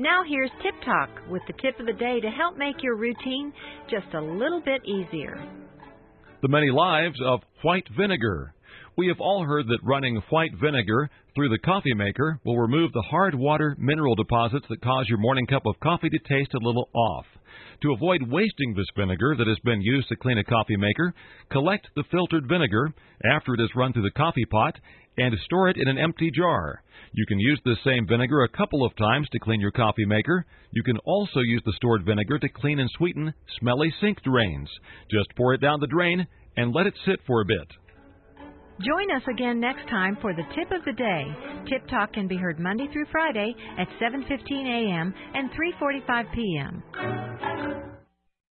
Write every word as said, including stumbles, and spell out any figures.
Now here's Tip Talk with the tip of the day to help make your routine just a little bit easier. The many lives of white vinegar. We have all heard that running white vinegar through the coffee maker will remove the hard water mineral deposits that cause your morning cup of coffee to taste a little off. To avoid wasting this vinegar that has been used to clean a coffee maker, collect the filtered vinegar after it is run through the coffee pot and store it in an empty jar. You can use this same vinegar a couple of times to clean your coffee maker. You can also use the stored vinegar to clean and sweeten smelly sink drains. Just pour it down the drain and let it sit for a bit. Join us again next time for the Tip of the Day. Tip Talk can be heard Monday through Friday at seven fifteen a.m. and three forty-five p.m.